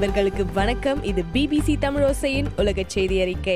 நண்பர்களுக்கு வணக்கம். இது BBC தமிழோசையின் உலக செய்தி அறிக்கை.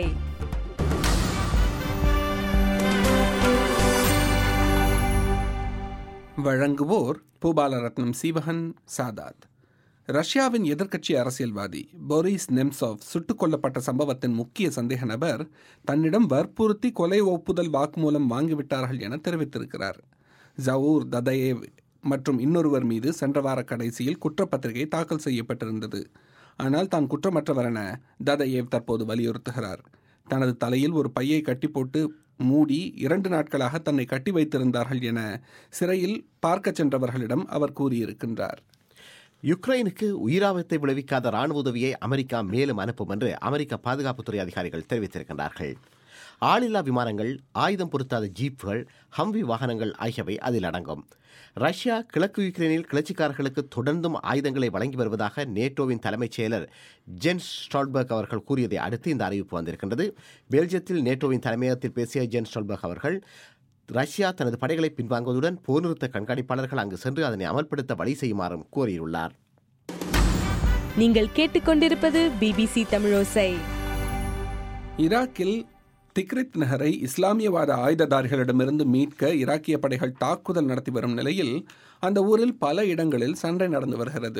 வழங்குவோர் பூபாலரத்னம் சீவகன் சாதாத். ரஷ்யாவின் எதிர்க்கட்சி அரசியல்வாதி போரிஸ் நெம்சோவ் சுட்டுக் கொல்லப்பட்ட சம்பவத்தின் முக்கிய சந்தேக நபர் தன்னிடம் வற்புறுத்தி கொலை ஒப்புதல் வாக்குமூலம் வாங்கிவிட்டார்கள் என தெரிவித்திருக்கிறார். ஜவூர் ததயேவ் மற்றும் இன்னொருவர் மீது சென்ற வார கடைசியில் குற்றப்பத்திரிகை தாக்கல் செய்யப்பட்டிருந்தது. ஆனால் தான் குற்றமற்றவர் என ததயேவ் தற்போது வலியுறுத்துகிறார். தனது தலையில் ஒரு பையை கட்டி போட்டு மூடி 2 நாட்களாக தன்னை கட்டி வைத்திருந்தார்கள் என சிறையில் பார்க்க சென்றவர்களிடம் அவர் கூறியிருக்கின்றார். யுக்ரைனுக்கு உயிராபத்தை விளைவிக்காத ராணுவ உதவியை அமெரிக்கா மேலும் அனுப்பும் என்று அமெரிக்க பாதுகாப்புத்துறை அதிகாரிகள் தெரிவித்திருக்கின்றார்கள். ஆளில்லா விமானங்கள், ஆயுதம் பொருத்தாத ஜீப்கள், ஹம்வி வாகனங்கள் ஆகியவை அதில் அடங்கும். ரஷ்யா கிழக்கு யுக்ரைனில் கிளர்ச்சிக்காரர்களுக்கு தொடர்ந்தும் ஆயுதங்களை வழங்கி வருவதாக நேட்டோவின் தலைமைச் செயலர் ஜென்ஸ் ஸ்டால்பர்க் அவர்கள் கூறியதை அடுத்து இந்த அறிவிப்பு வந்திருக்கின்றது. பெல்ஜியத்தில் நேட்டோவின் தலைமையகத்தில் பேசிய ஜென்ஸ் ஸ்டால்பர்க் அவர்கள், ரஷ்யா தனது படைகளை பின்வாங்குவதுடன் போர் நிறுத்த கண்காணிப்பாளர்கள் அங்கு சென்று அதனை அமல்படுத்த வழி செய்யுமாறும் கோரியுள்ளார். நீங்கள் கேட்டுக்கொண்டிருப்பது BBC தமிழோசை. ஈராக்கில் திக்ரித் நகரை இஸ்லாமியவாத ஆயுததாரிகளிடமிருந்து மீட்க ஈராக்கிய படைகள் தாக்குதல் நடத்தி வரும் நிலையில் அந்த ஊரில் பல இடங்களில் சண்டை நடந்து வருகிறது.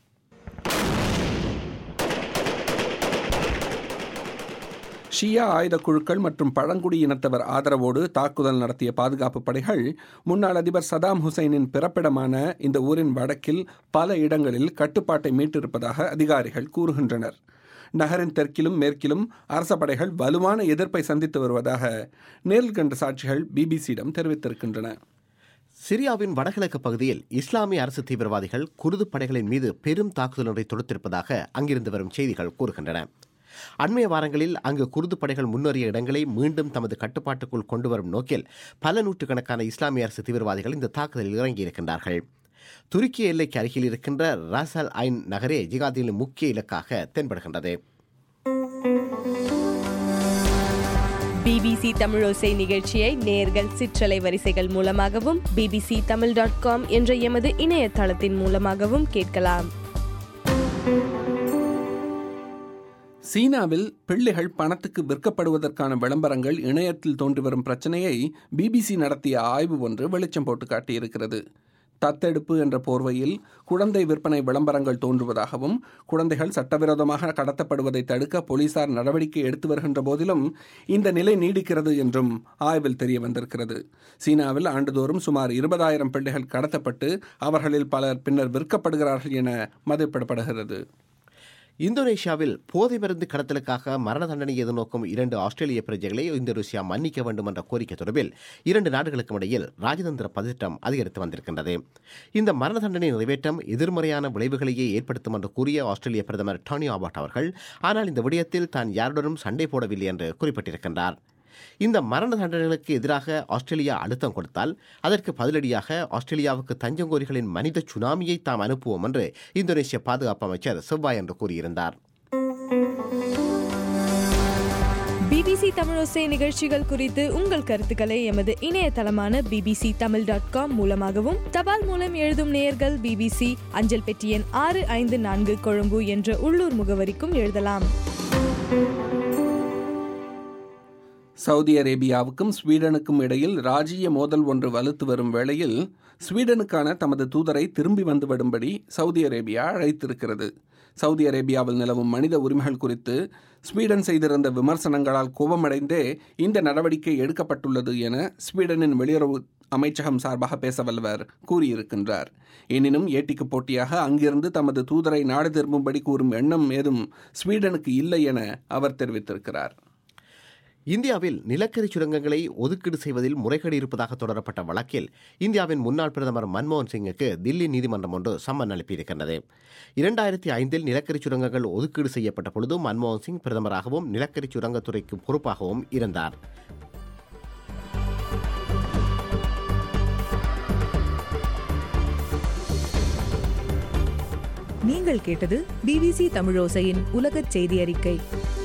ஷியா ஆயுத குழுக்கள் மற்றும் பழங்குடியினத்தவர் ஆதரவோடு தாக்குதல் நடத்திய பாதுகாப்பு படைகள் முன்னாள் அதிபர் சதாம் ஹுசைனின் பிறப்பிடமான இந்த ஊரின் வடக்கில் பல இடங்களில் கட்டுப்பாட்டை மீட்டிருப்பதாக அதிகாரிகள் கூறுகின்றனர். நகரின் தெற்கிலும் மேற்கிலும் அரச படைகள் வலுவான எதிர்ப்பை சந்தித்து வருவதாக நேரில் கண்ட சாட்சிகள் BBCயிடம் தெரிவித்திருக்கின்றன. சிரியாவின் வடகிழக்கு பகுதியில் இஸ்லாமிய அரசு தீவிரவாதிகள் குர்து படைகளின் மீது பெரும் தாக்குதல் ஒன்றை தொடுத்திருப்பதாக அங்கிருந்து வரும் செய்திகள் கூறுகின்றன. அண்மைய வாரங்களில் அங்கு குர்து படைகள் முன்னேறிய இடங்களை மீண்டும் தமது கட்டுப்பாட்டுக்குள் கொண்டு வரும் நோக்கில் பல நூற்றுக்கணக்கான இஸ்லாமிய அரசு தீவிரவாதிகள் இந்த தாக்குதலில் இறங்கியிருக்கின்றார்கள். துருக்கிய எல்லைக்கு அருகில் இருக்கின்ற ராஸ் அல் ஐன் நகரே ஜிகாதியின் முக்கிய இலக்காக தென்படுகின்றது. BBC தமிழோசை நிகழ்ச்சியை நேயர்கள் சிற்றலை வரிசைகள் மூலமாகவும் bbctamil.com என்ற எமது இணையதளத்தின் மூலமாகவும் கேட்கலாம். சீனாவில் பிள்ளைகள் பணத்துக்கு விற்கப்படுவதற்கான விளம்பரங்கள் இணையத்தில் தோன்றி வரும் பிரச்சனையை BBC நடத்திய ஆய்வு ஒன்று வெளிச்சம் போட்டு காட்டியிருக்கிறது. தத்தெடுப்பு என்ற போர்வையில் குழந்தை விற்பனை விளம்பரங்கள் தோன்றுவதாகவும் குழந்தைகள் சட்டவிரோதமாக கடத்தப்படுவதை தடுக்க போலீசார் நடவடிக்கை எடுத்து வருகின்ற போதிலும் இந்த நிலை நீடிக்கிறது என்றும் ஆய்வில் தெரிய வந்திருக்கிறது. சீனாவில் ஆண்டுதோறும் சுமார் 20,000 பிள்ளைகள் கடத்தப்பட்டு அவர்களில் பலர் பின்னர் விற்கப்படுகிறார்கள் என மதிப்பிடப்படுகிறது. இந்தோனேஷியாவில் போதை மருந்து கடத்தலுக்காக மரண தண்டனை எதிர்நோக்கும் 2 ஆஸ்திரேலிய பிரஜைகளை இந்தோனேஷியா மன்னிக்க வேண்டும் என்ற கோரிக்கை தொடர்பில் 2 நாடுகளுக்கும் இடையில் ராஜதந்திர பதட்டம் அதிகரித்து வந்திருக்கின்றது. இந்த மரண தண்டனை நிறைவேற்றம் எதிர்மறையான விளைவுகளையே ஏற்படுத்தும் என்று கூறிய ஆஸ்திரேலிய பிரதமர் டோனி ஆபர்ட் அவர்கள், ஆனால் இந்த விடயத்தில் தான் யாருடனும் சண்டை போடவில்லை என்று குறிப்பிட்டிருக்கின்றார். இந்த மரண தண்டனைகளுக்கு எதிராக ஆஸ்திரேலியா அழுத்தம் கொடுத்தால் அதற்கு பதிலடியாக ஆஸ்திரேலியாவுக்கு தஞ்சங்கோரிகளின் மனித சுனாமியை தாம் அனுப்புவோம் என்று இந்தோனேஷிய பாதுகாப்பு அமைச்சர் செவ்வாய் என்று கூறியிருந்தார். BBC தமிழோசை நிகழ்ச்சிகள் குறித்து உங்கள் கருத்துக்களை எமது இணையதளமான bbctamil.com மூலமாகவும் தபால் மூலம் எழுதும் நேயர்கள் BBC அஞ்சல் பெட்டி எண் 654 கொழும்பு என்ற உள்ளூர் முகவரிக்கும் எழுதலாம். சவுதி அரேபியாவுக்கும் ஸ்வீடனுக்கும் இடையில் ராஜ்ஜிய மோதல் ஒன்று வலுத்து வரும் வேளையில் ஸ்வீடனுக்கான தமது தூதரை திரும்பி வந்துவிடும்படி சவுதி அரேபியா அழைத்திருக்கிறது. சவுதி அரேபியாவில் நிலவும் மனித உரிமைகள் குறித்து ஸ்வீடன் செய்திருந்த விமர்சனங்களால் கோபமடைந்தே இந்த நடவடிக்கை எடுக்கப்பட்டுள்ளது என ஸ்வீடனின் வெளியுறவு அமைச்சகம் சார்பாக பேச வல்லவர் கூறியிருக்கின்றார். எனினும் ஏட்டிக்கு போட்டியாக அங்கிருந்து தமது தூதரை நாடு திரும்பும்படி கூறும் எண்ணம் ஏதும் ஸ்வீடனுக்கு இல்லை என அவர் தெரிவித்திருக்கிறார். இந்தியாவில் நிலக்கரி சுரங்கங்களை ஒதுக்கீடு செய்வதில் முறைகேடு இருப்பதாக தொடரப்பட்ட வழக்கில் இந்தியாவின் முன்னாள் பிரதமர் மன்மோகன் சிங்குக்கு தில்லி நீதிமன்றம் ஒன்று சம்மன் அனுப்பியிருக்கின்றது. 2005 நிலக்கரி சுரங்கங்கள் ஒதுக்கீடு செய்யப்பட்ட பொழுது மன்மோகன் சிங் பிரதமராகவும் நிலக்கரி சுரங்கத்துறைக்கு பொறுப்பாகவும் இருந்தார். நீங்கள் கேட்டது BBC தமிழோசையின் உலகச் செய்தி அறிக்கை.